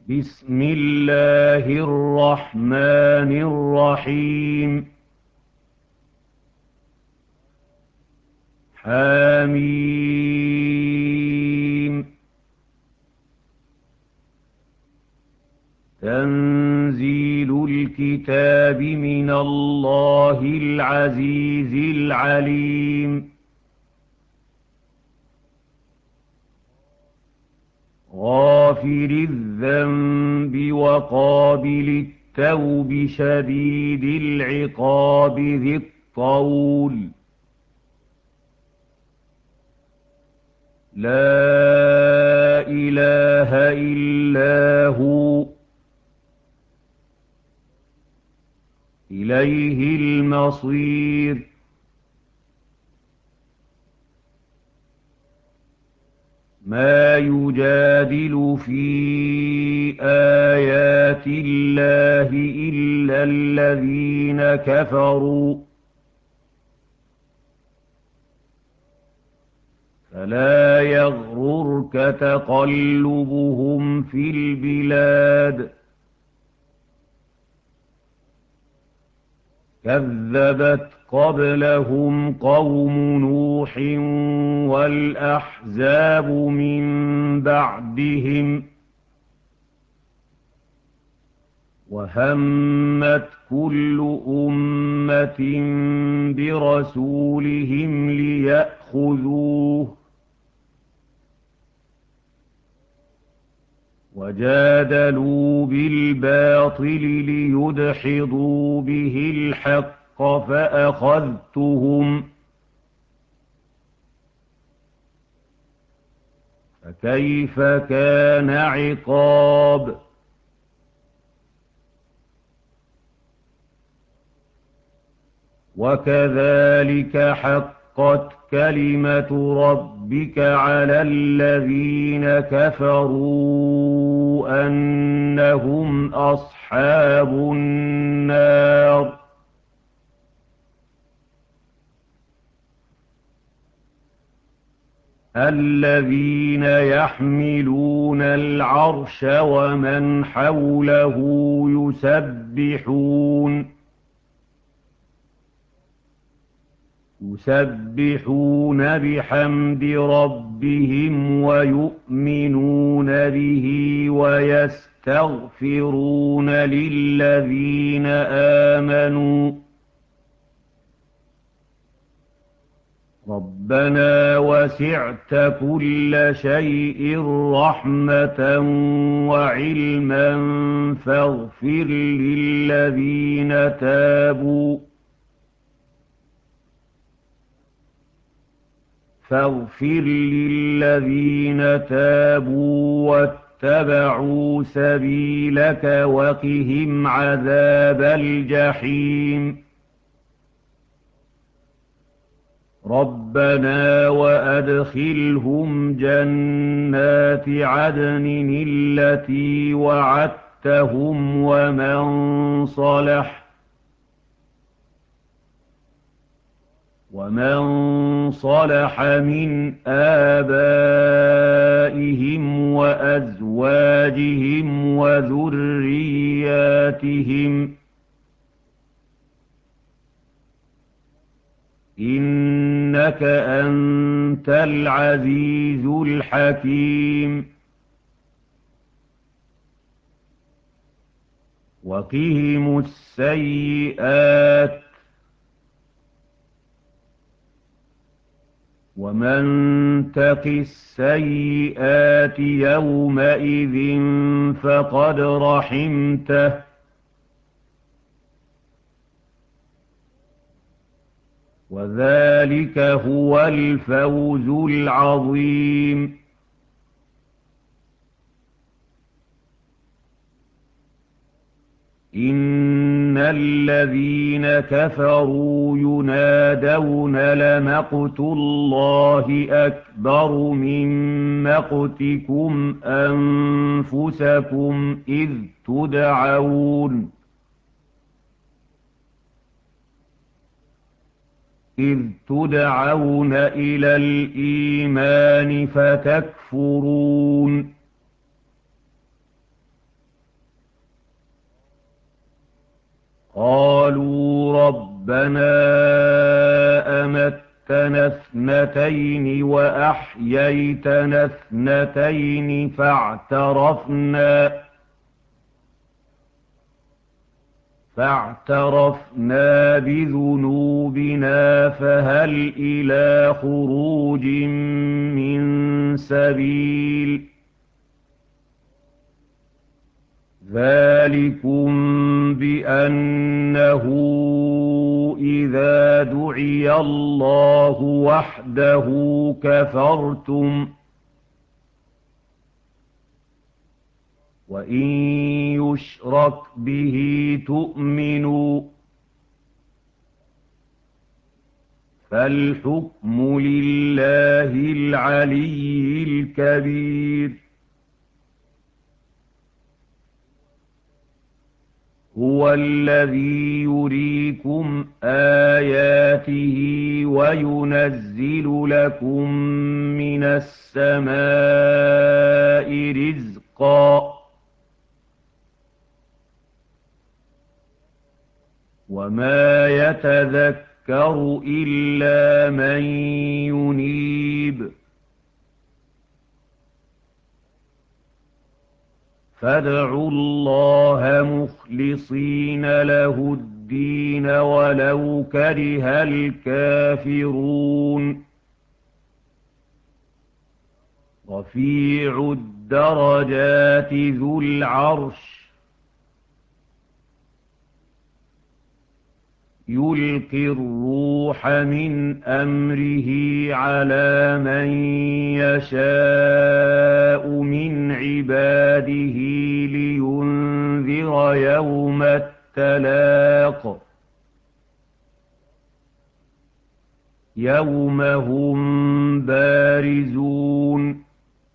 بسم الله الرحمن الرحيم. حميم. تنزيل الكتاب من الله العزيز العليم. غافر الذنب وقابل التوب شديد العقاب ذي الطول. لا إله إلا هو إليه المصير. ما يجادل في آيات الله إلا الذين كفروا فلا يغررك تقلبهم في البلاد. كذبت قبلهم قوم نوح والأحزاب من بعدهم وهمت كل أمة برسولهم ليأخذوه وجادلوا بالباطل ليدحضوا به الحق فأخذتهم فكيف كان عقاب. وكذلك حقت كلمة ربك على الذين كفروا أنهم أصحاب النار. الذين يحملون العرش ومن حوله يسبحون بحمد ربهم ويؤمنون به ويستغفرون للذين آمنوا ربنا وسعت كل شيء رحمة وعلما فاغفر للذين تابوا واتبعوا سبيلك وقهم عذاب الجحيم. ربنا وأدخلهم جنات عدن التي وعدتهم ومن صلح من آبائهم وأزواجهم وذرياتهم إنك أنت العزيز الحكيم. وقهم السيئات ومن تق السيئات يومئذ فقد رحمته وذلك هو الفوز العظيم. إن الذين كفروا ينادون لمقت الله أكبر من مقتكم أنفسكم إذ تدعون إلى الإيمان فتكفرون قالوا ربنا أمتنا اثنتين وأحييتنا اثنتين فاعترفنا بذنوبنا فهل إلى خروج من سبيل ذلكم بأنه إذا دعي الله وحده كفرتم وإن يشرك به تؤمنوا فالحكم لله العلي الكبير هو الذي يريكم آياته وينزل لكم من السماء رزقا وما يتذكر إلا من ينيب فادعوا الله مخلصين له الدين ولو كره الكافرون رفيع الدرجات ذو العرش يلقي الروح من أمره على من يشاء من عباده لينذر يوم التلاق يوم هم بارزون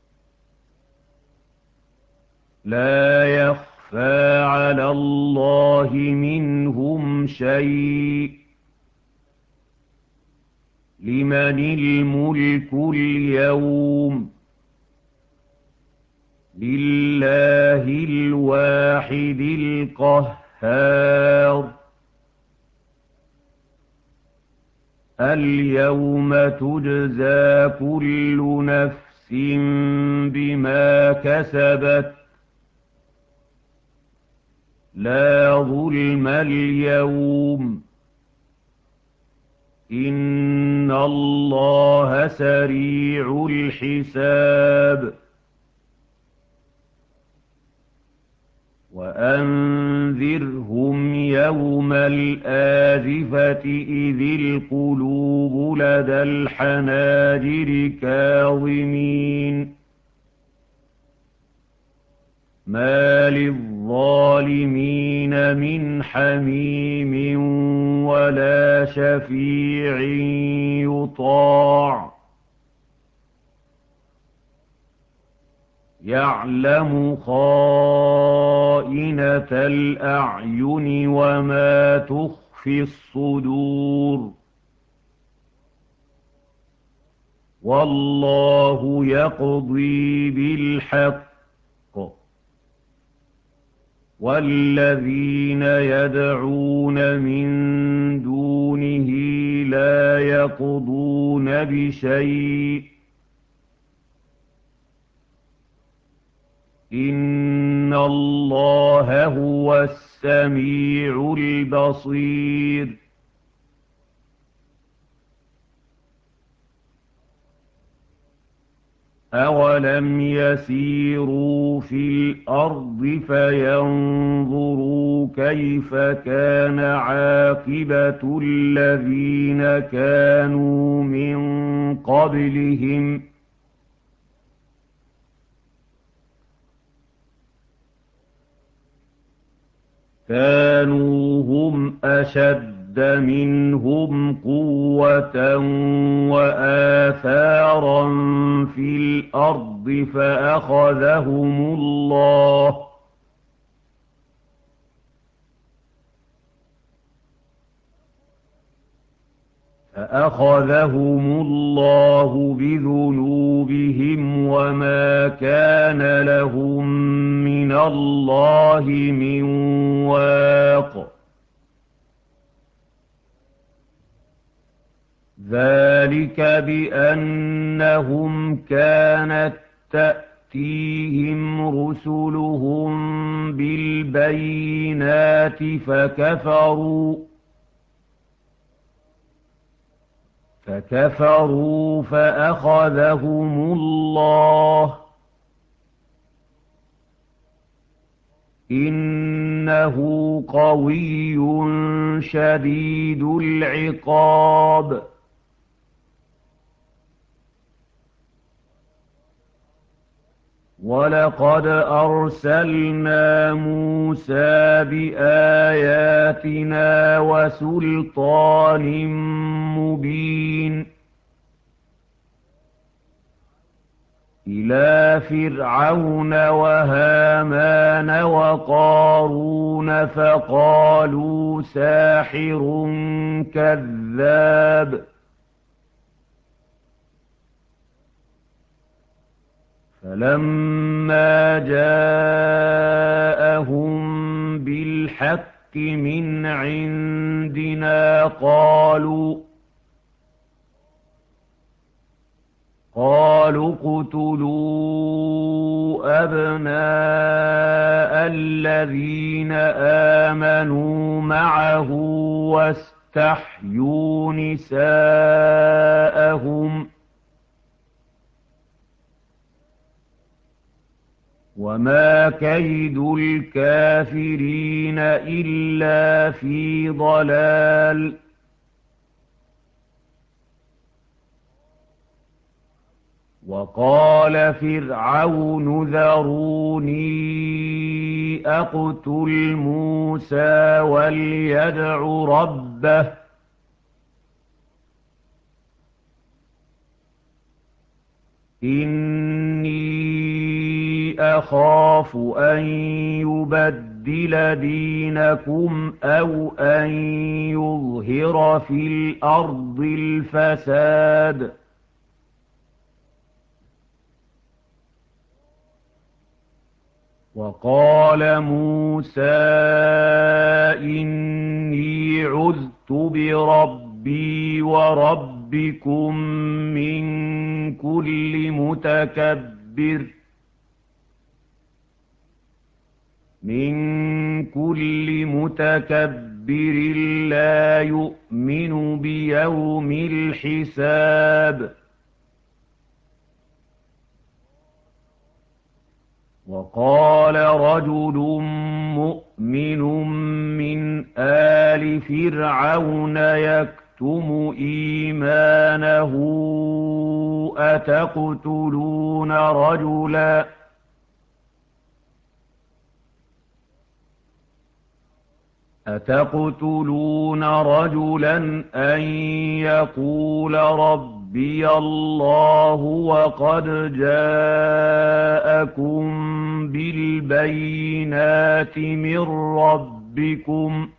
لا يخفى على الله منهم شيء لمن الملك اليوم لله الواحد القهار اليوم تجزى كل نفس بما كسبت لا ظلم اليوم إن الله سريع الحساب وأنذرهم يوم الآزفة إذ القلوب لدى الحناجر كاظمين ما للظالمين من حميم ولا شفيع يطاع يعلم خائنة الأعين وما تخفي الصدور والله يقضي بالحق والذين يدعون من دونه لا يقضون بشيء إن الله هو السميع البصير أولم يسيروا في الأرض فينظروا كيف كان عاقبة الذين كانوا من قبلهم كانوا هم أشد منهم قوة وآثارا في الأرض فأخذهم الله بذنوبهم وما كان لهم من الله من واق ذلك بأنهم كانت تأتيهم رسلهم بالبينات فكفروا فأخذهم الله إنه قوي شديد العقاب ولقد أرسلنا موسى بآياتنا وسلطان مبين إلى فرعون وهامان وقارون فقالوا ساحر كذاب فلما جاءهم بالحق من عندنا قالوا اقتلوا أبناء الذين آمنوا معه واستحيوا نساءهم وما كيد الكافرين إلا في ضلال وقال فرعون ذروني أقتل موسى وليدع ربه إني أخاف أن يبدل دينكم أو أن يظهر في الأرض الفساد وقال موسى إني عذت بربي وربكم من كل متكبر لا يؤمن بيوم الحساب وقال رجل مؤمن من آل فرعون يكتم إيمانه أتقتلون رجلا أن يقول ربي الله وقد جاءكم بالبينات من ربكم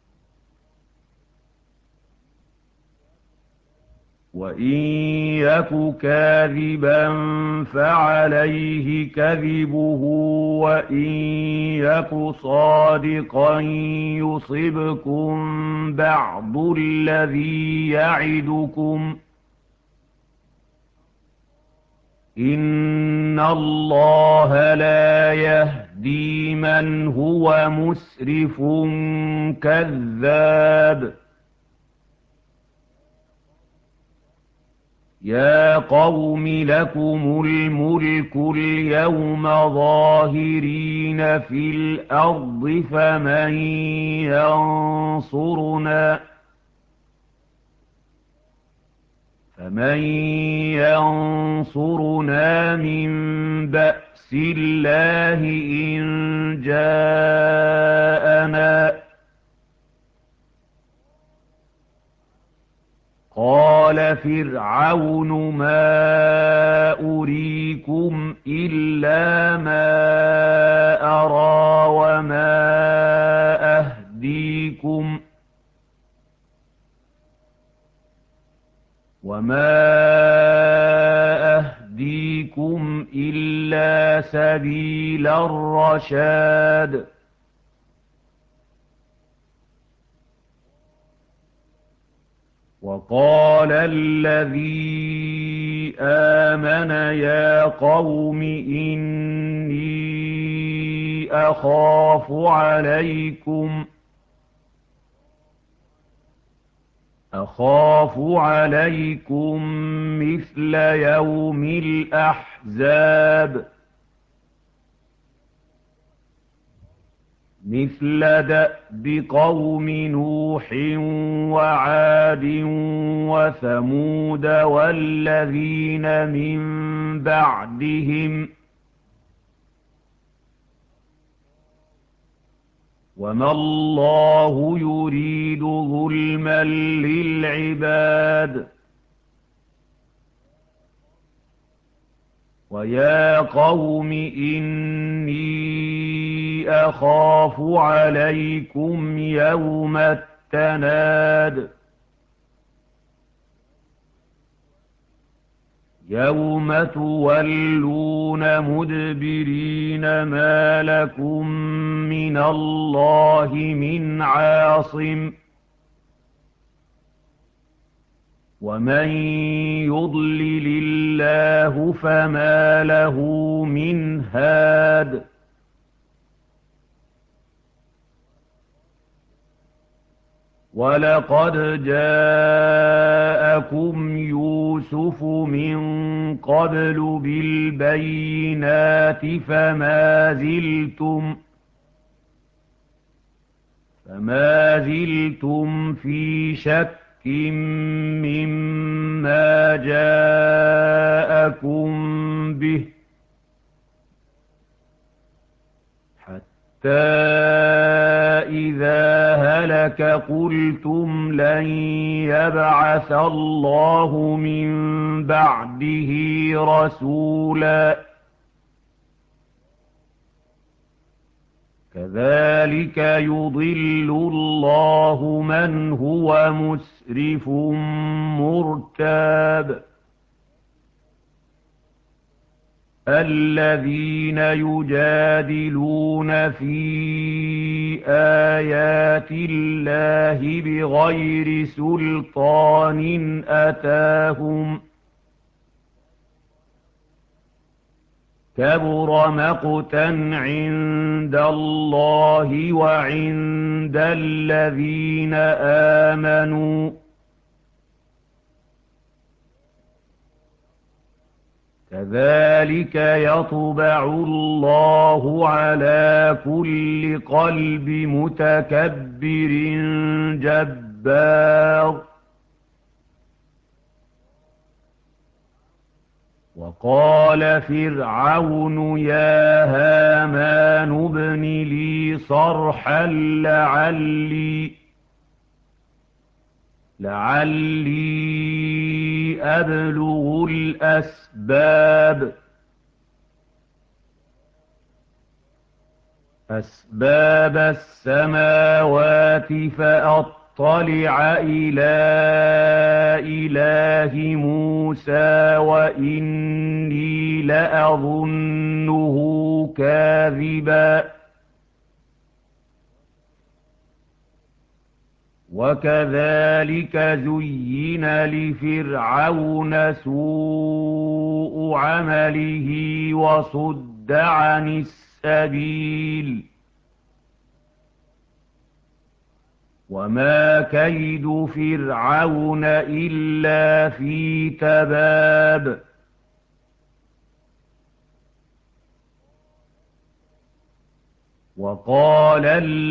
وإن يك كاذبا فعليه كذبه وإن يك صادقا يصبكم بعض الذي يعدكم إن الله لا يهدي من هو مسرف كذاب يا قوم لكم الملك اليوم ظاهرين في الأرض فمن ينصرنا من بأس الله إن جاءنا قال فرعون ما أريكم إلا ما أرى وما أهديكم إلا سبيل الرشاد وقال الذي آمن يا قوم إني أخاف عليكم مثل يوم الأحزاب مثل دأب قوم نوح وعاد وثمود والذين من بعدهم وما الله يريد ظلما للعباد ويا قوم إني أخاف عليكم يوم التناد يوم تولون مدبرين ما لكم من الله من عاصم ومن يضلل الله فما له من هاد ولقد جاءكم يوسف من قبل بالبينات فما زلتم في شك مما جاءكم به حتى إذا هلك قلتم لن يبعث الله من بعده رسولا كذلك يضل الله من هو مسرف مرتاب الذين يجادلون في آيات الله بغير سلطان أتاهم كبر مقتا عند الله وعند الذين آمنوا كذلك يطبع الله على كل قلب متكبر جبار وقال فرعون يا هامان ابن لي صرحا لعلي أبلغ أسباب السماوات فأطلع إلى إله موسى وإني لأظنه كاذبا وكذلك زين لفرعون سوء عمله وصد عن السبيل وما كيد فرعون إلا في تباب وقال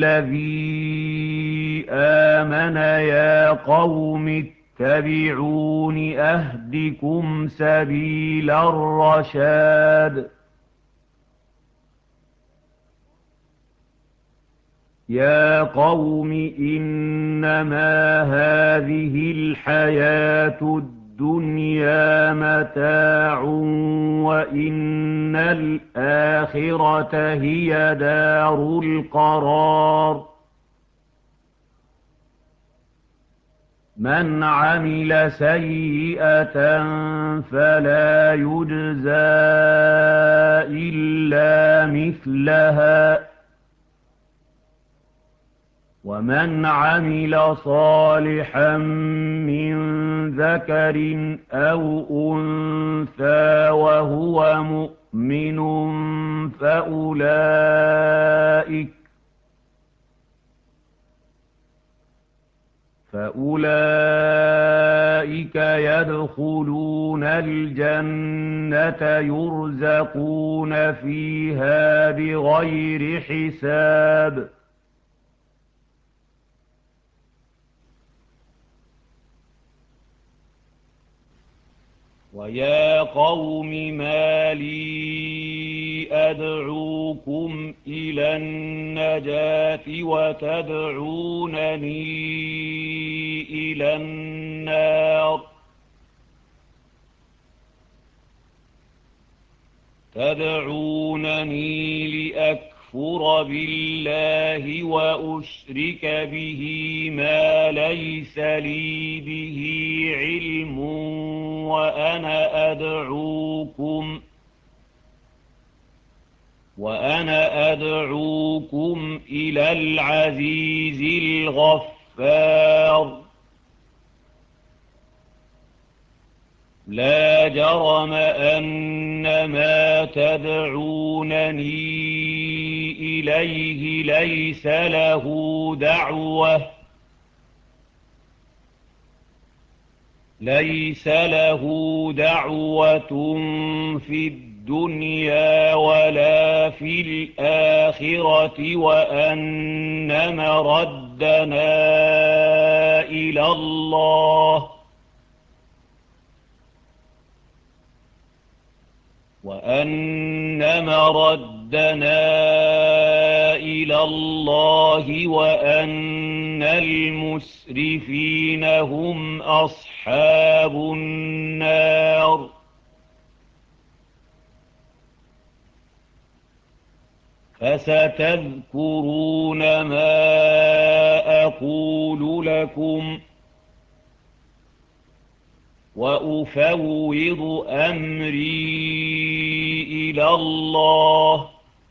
الذي آمن يا قوم اتبعون أهدكم سبيل الرشاد يا قوم إنما هذه الحياة الدنيا متاع وإن الآخرة هي دار القرار من عمل سيئة فلا يجزى إلا مثلها ومن عمل صالحا من ذكر أو أنثى وهو مؤمن فأولئك يدخلون الجنة يرزقون فيها بغير حساب. ويا قوم ما لي أدعوكم إلى النجاة وتدعونني إلى النار تدعونني لأكفر بالله وأشرك به ما ليس لي به علم وأنا أدعوكم إلى العزيز الغفار. لا جرم أن ما تدعونني إليه ليس له دعوة في الدنيا ولا في الآخرة وأن مردنا إلى الله وأن المسرفين هم أصحاب النار. فستذكرون ما أقول لكم وأفوض أمري إلى الله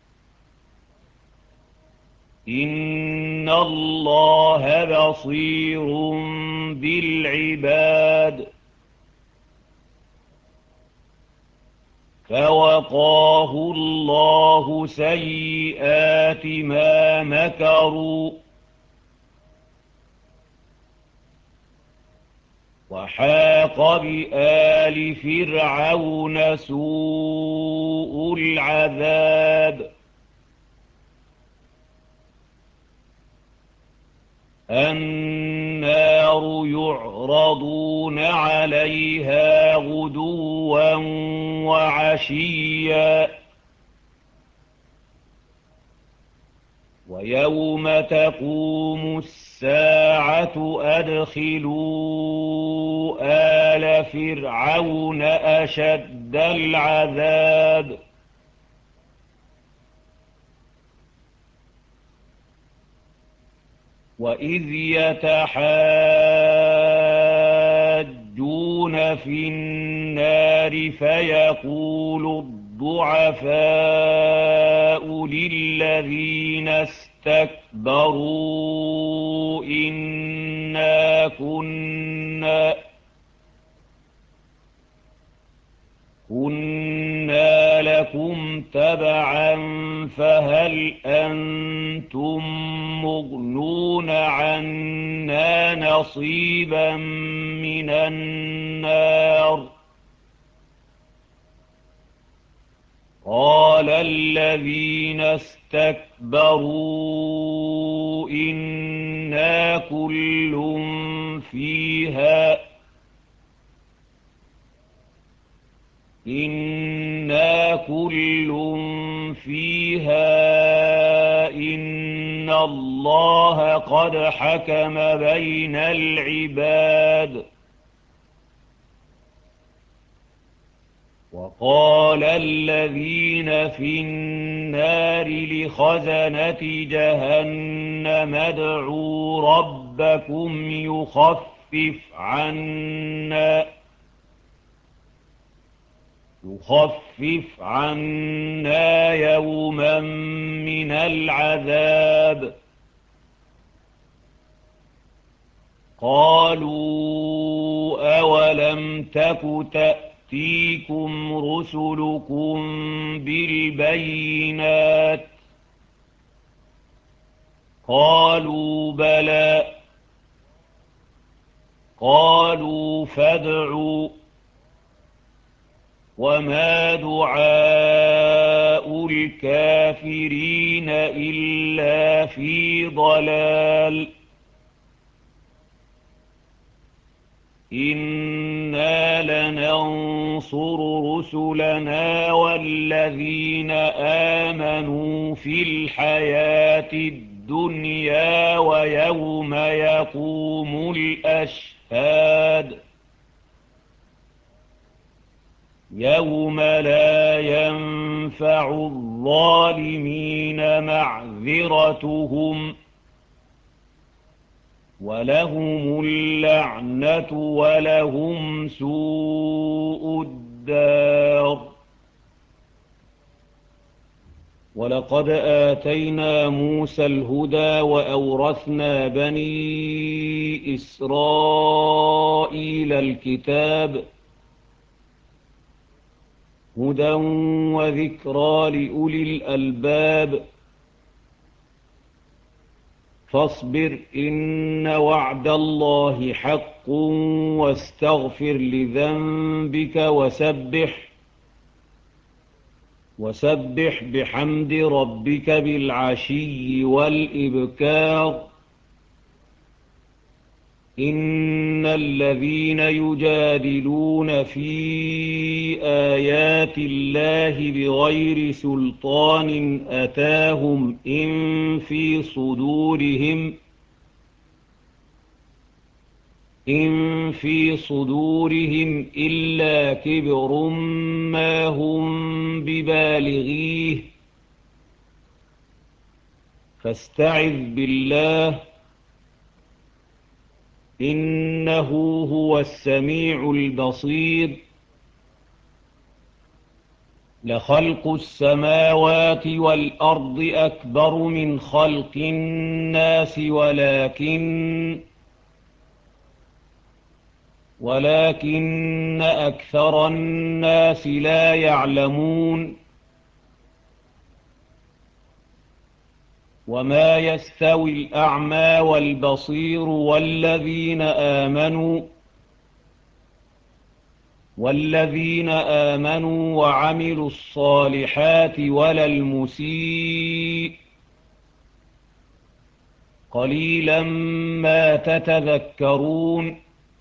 إن الله بصير بالعباد. فوقاه الله سيئات ما مكروا وحاق بآل فرعون سوء العذاب. النار يعرضون عليها غدوا وعشيا ويوم تقوم الساعة أدخلوا آل فرعون أشد العذاب. وإذ يتحاجون في النار فيقول الضعفاء للذين استكبروا إنا كنا لكم تبعا فهل أنتم مغنون عنا نصيبا من النار. قال الذين استكبروا إنا كل فيها إن الله قد حكم بين العباد. وقال الذين في النار لخزنة جهنم ادعوا ربكم يخفف عنا يوما من العذاب. قالوا أولم تك تأتيكم رسلكم بالبينات قالوا بلى قالوا فادعوا وما دعاء الكافرين إلا في ضلال إنا لننصر رسلنا والذين آمنوا في الحياة الدنيا ويوم يقوم الأشهاد يوم لا ينفع الظالمين معذرتهم ولهم اللعنة ولهم سوء الدار ولقد آتينا موسى الهدى وأورثنا بني إسرائيل الكتاب هدى وذكرى لأولي الألباب فاصبر إن وعد الله حق واستغفر لذنبك وسبح بحمد ربك بالعشي والإبكار إن الذين يجادلون في آيات الله بغير سلطان أتاهم إن في صدورهم إلا كبر ما هم ببالغيه فاستعذ بالله إنه هو السميع البصير لخلق السماوات والأرض أكبر من خلق الناس ولكن أكثر الناس لا يعلمون وما يستوي الأعمى والبصير والذين آمنوا وعملوا الصالحات ولا المسيء قليلا ما تتذكرون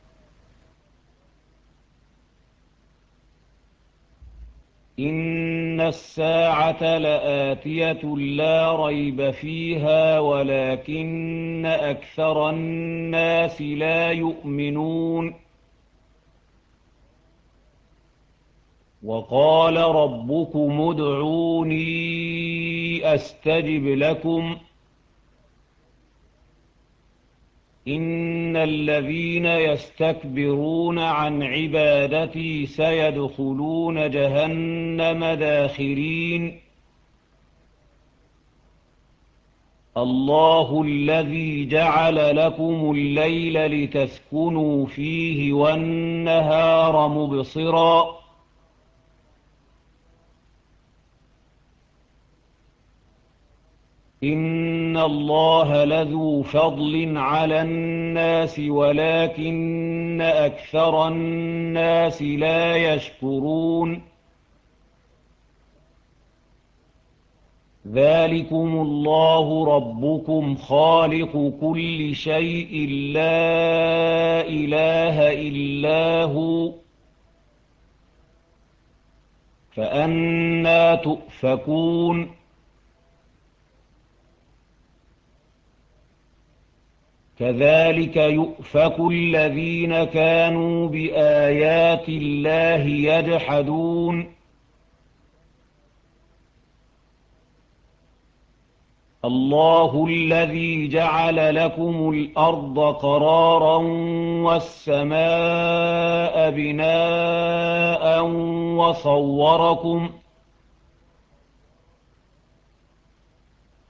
إن الساعة لآتية لا ريب فيها ولكن أكثر الناس لا يؤمنون وقال ربكم ادعوني أستجب لكم إن الذين يستكبرون عن عبادتي سيدخلون جهنم داخرين الله الذي جعل لكم الليل لتسكنوا فيه والنهار مبصرا إن الله لذو فضل على الناس ولكن أكثر الناس لا يشكرون ذلكم الله ربكم خالق كل شيء لا إله إلا هو فأنى تؤفكون كذلك يؤفك الذين كانوا بآيات الله يجحدون الله الذي جعل لكم الأرض قرارا والسماء بناء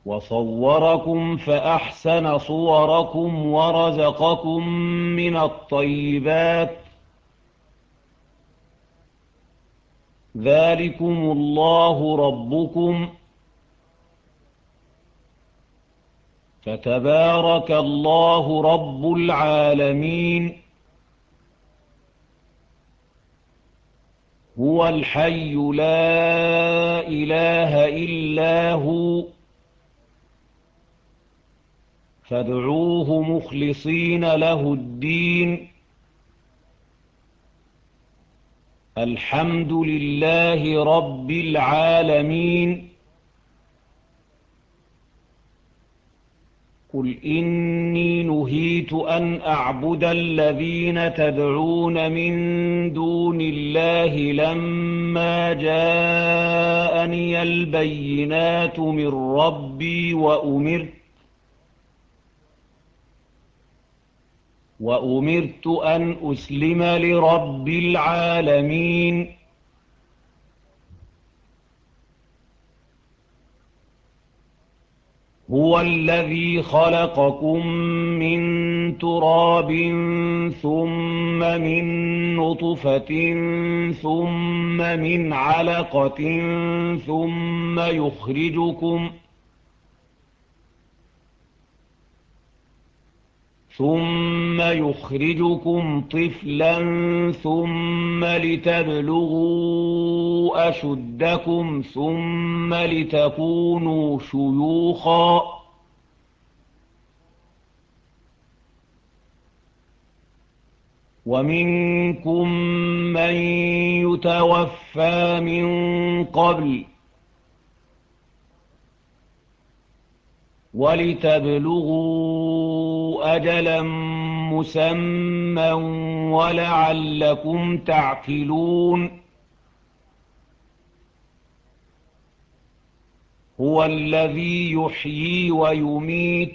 وصوركم فأحسن صوركم ورزقكم من الطيبات ذلكم الله ربكم فتبارك الله رب العالمين هو الحي لا إله إلا هو فادعوه مخلصين له الدين الحمد لله رب العالمين قل إني نهيت أن أعبد الذين تدعون من دون الله لما جاءني البينات من ربي وأمرت أن أسلم لرب العالمين هو الذي خلقكم من تراب ثم من نطفة ثم من علقة ثم يخرجكم طفلا ثم لتبلغوا أشدكم ثم لتكونوا شيوخا ومنكم من يتوفى من قبل ولتبلغوا أجلا مسمى ولعلكم تعقلون هو الذي يحيي ويميت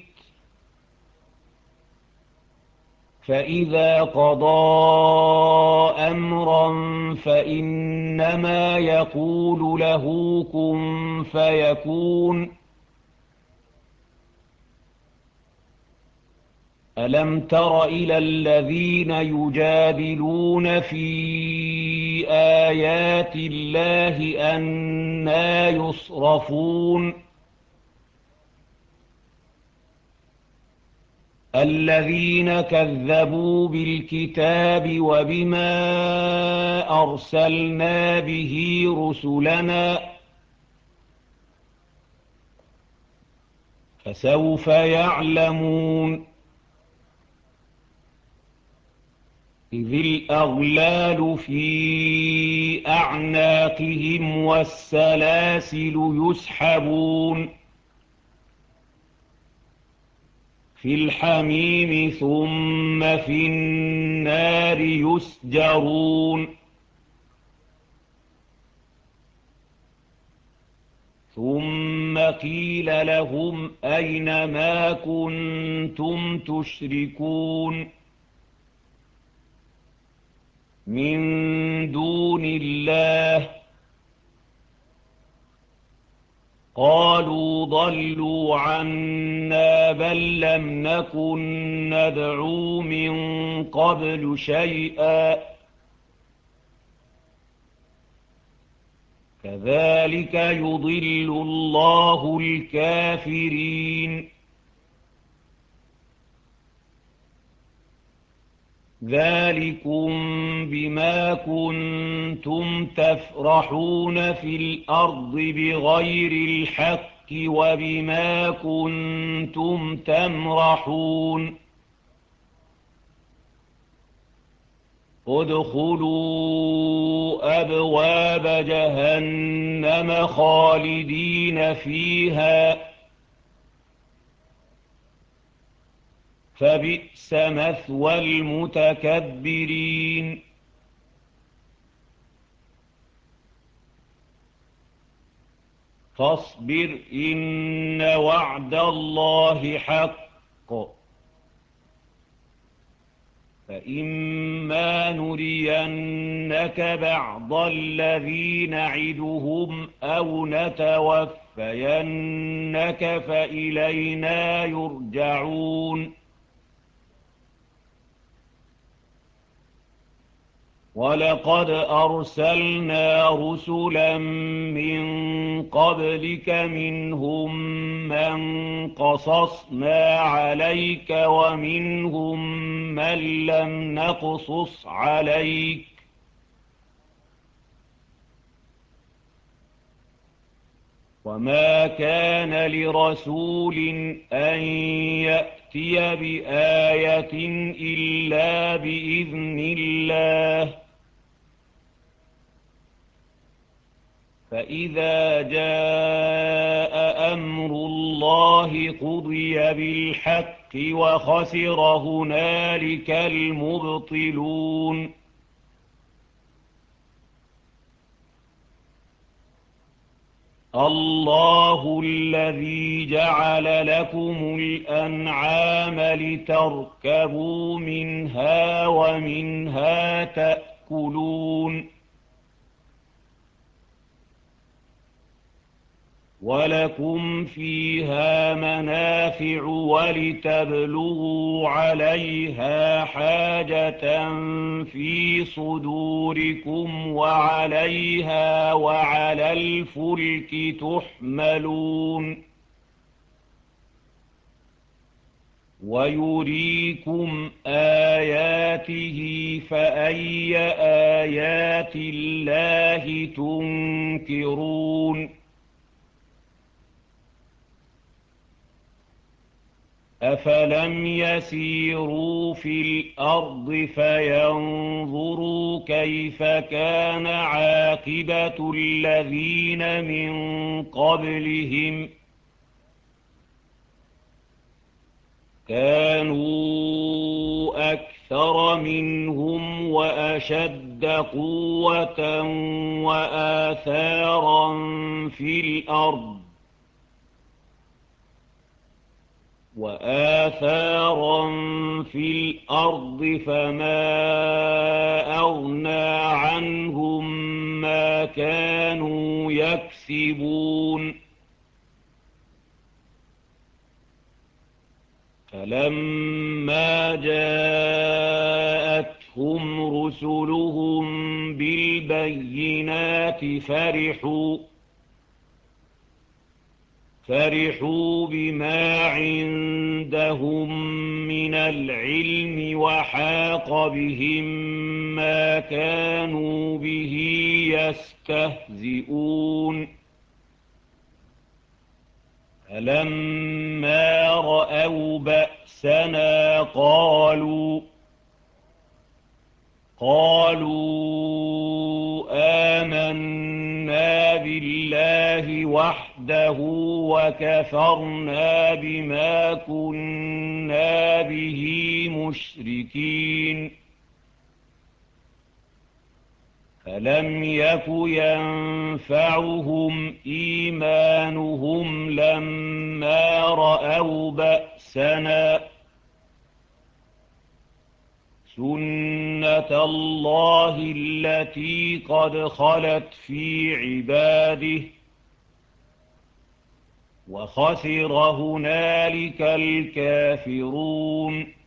فإذا قضى أمرا فإنما يقول له كن فيكون ألم تر إلى الذين يجادلون في آيات الله أنى يصرفون الذين كذبوا بالكتاب وبما أرسلنا به رسلنا فسوف يعلمون إذ الأغلال في أعناقهم والسلاسل يسحبون في الحميم ثم في النار يسجرون ثم قيل لهم أين ما كنتم تشركون من دون الله قالوا ضلوا عنا بل لم نكن ندعو من قبل شيئا كذلك يضل الله الكافرين ذلكم بما كنتم تفرحون في الأرض بغير الحق وبما كنتم تمرحون ادخلوا أبواب جهنم خالدين فيها فبئس مثوى المتكبرين فاصبر إن وعد الله حق فإما نرينك بعض الذي نعدهم أو نتوفينك لَنَتَوَفَّيَنَّكَ فَإِلَيْنَا يُرْجَعُونَ وَلَقَدْ أَرْسَلْنَا رُسُلًا مِّن قَبْلِكَ مِنْهُم مَّن قَصَصْنَا عَلَيْكَ وَمِنْهُم مَّن لَّمْ نَقْصُصْ عَلَيْكَ وَمَا كَانَ لِرَسُولٍ أَن يَأْتِيَ بِآيَةٍ إِلَّا بِإِذْنِ اللَّهِ فَإِذَا جَاءَ أَمْرُ اللَّهِ قُضِيَ بِالْحَقِّ وَخَسِرَ هُنَالِكَ الْمُبْطِلُونَ اللَّهُ الَّذِي جَعَلَ لَكُمُ الْأَنْعَامَ لِتَرْكَبُوا مِنْهَا وَمِنْهَا تَأْكُلُونَ وَلَكُمْ فِيهَا مَنَافِعُ وَلِتَبْلُغُوا عَلَيْهَا حَاجَةً فِي صُدُورِكُمْ وَعَلَيْهَا وَعَلَى الْفُلْكِ تُحْمَلُونَ وَيُرِيكُمْ آيَاتِهِ فَأَيَّ آيَاتِ اللَّهِ تُنكِرُونَ أَفَلَمْ يَسِيرُوا فِي الْأَرْضِ فَيَنظُرُوا كَيْفَ كَانَ عَاقِبَةُ الَّذِينَ مِن قَبْلِهِمْ كَانُوا أَكْثَرَ مِنْهُمْ وَأَشَدَّ قُوَّةً وَآثَارًا فِي الْأَرْضِ فَمَا أَغْنَىٰ عَنْهُم مَّا كَانُوا يَكْسِبُونَ فَلَمَّا جَاءَتْهُمْ رُسُلُهُم بِالْبَيِّنَاتِ فَرِحُوا بِمَا عِندَهُم مِّنَ الْعِلْمِ وَحَاقَ بِهِم مَّا كَانُوا بِهِ يَسْتَهْزِئُونَ فَلَمَّا رَأَوْا بَأْسَنَا قَالُوا آمَنَّا بِاللَّهِ وَحْدَهُ وَكَفَرْنَا بِمَا كُنَّا بِهِ مُشْرِكِينَ فَلَمْ يَكُ يَنفَعُهُمْ إِيمَانُهُمْ لَمَّا رَأَوْا بَأْسَنَا ۖ سُنَّتَ اللَّهِ الَّتِي قَدْ خَلَتْ فِي عِبَادِهِ ۖ وَخَسِرَ هُنَالِكَ الْكَافِرُونَ